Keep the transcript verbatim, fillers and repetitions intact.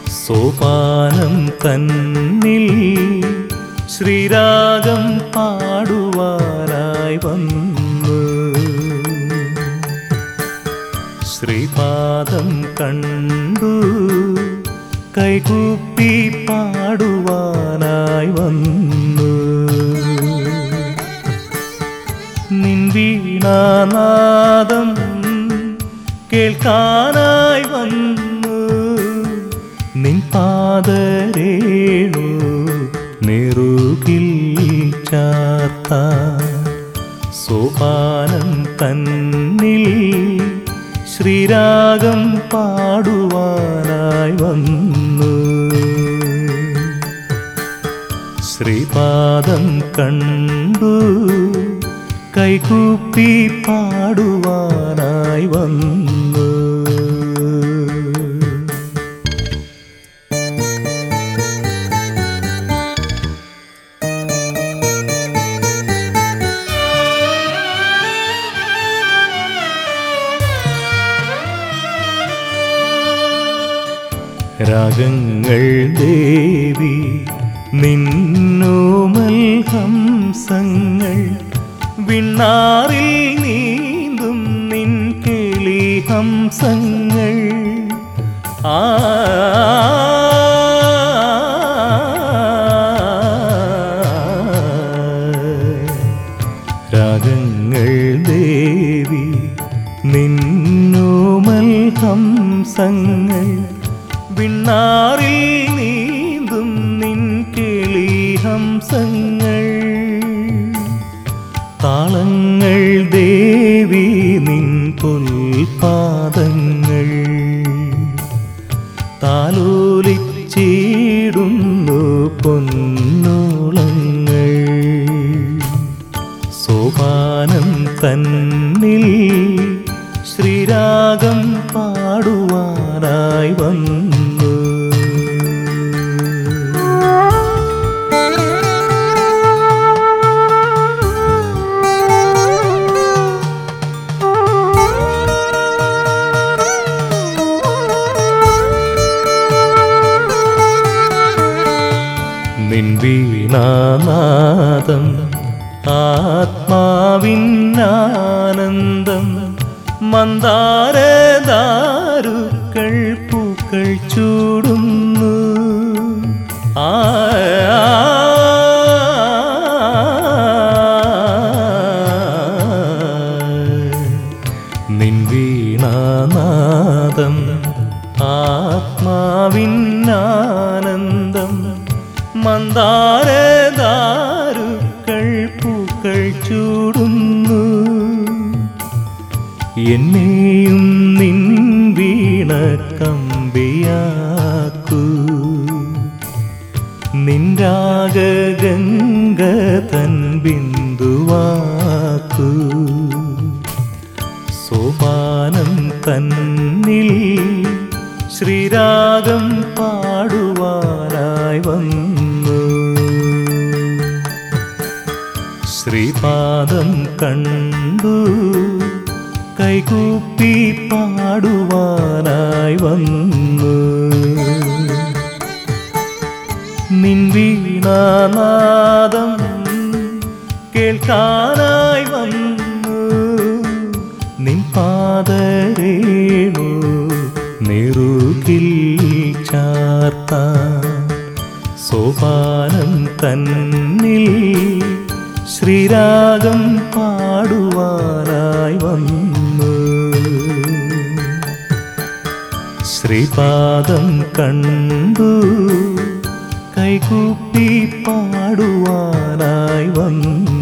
സോപാനം തന്നിൽ ശ്രീരാഗം പാടുവാനായി വന്നു. ശ്രീപാദം കണ്ടു കൈകൂപ്പി പാടുവാനായി വന്നു. നിൻ വീണാനാദം കേൾക്കാനായി വന്നു. നിൻ പാദരേണു നെറുകിൽ ചാർത്താൻ സോപാനം തന്നിൽ ശ്രീരാഗം പാടുവാനായി വന്നു. ശ്രീപാദം കണ്ടു കൈകൂപ്പി പാടുവാനായി വന്നു. രാഗങ്ങൾ ദേവി നിന്നോമൽ ഹംസങ്ങൾ വിണ്ണാറിൽ നീന്തും നിൻ കിളി ഹംസങ്ങൾ. ആ രാഗങ്ങൾ ദേവി നിന്നോമൽ ഹംസങ്ങൾ വിണ്ണാറിൽ നീന്തും നിൻ കിളി ഹംസങ്ങൾ. താളങ്ങൾ ദേവി നിൻ പൊൽപാദങ്ങൾ താലോലിച്ചിടുന്നു പൊന്നോളങ്ങൾ. സോപാനം തന്നിൽ ശ്രീരാഗം പാടുവാനായി വന്നു. നിൻ വീണാനാദം ആത്മാവിനാനന്ദം മന്ദാരദാരുക്കൾ പൂക്കൾ ചൂടുന്നു. ആ നിൻ വീണാനാദം ആത്മാവിനാനന്ദം മന്ദാരദാരുക്കൾ പൂക്കൾ ചൂടുന്നു. എന്നെയും നിൻ വീണ കമ്പിയാക്കൂ. നിൻ രാഗഗംഗ തൻ ബിന്ദുവാക്കൂ. സോപാനം തന്നിൽ ശ്രീരാഗം പാടുവാനായി വന്നു. ശ്രീപാദം കണ്ടു കൈകൂപ്പി പാടുവാനായി വന്നു. നിൻ വീണാനാദം കേൾക്കാനായി വന്നു. നിൻ പാദരേണു നെറുകിൽ ചാർത്താൻ സോപാനം തന്നിൽ ശ്രീരാഗം പാടുവാനായി വന്നു. ശ്രീപാദം കണ്ടു കൈകൂപ്പി പാടുവാനായി വന്നു.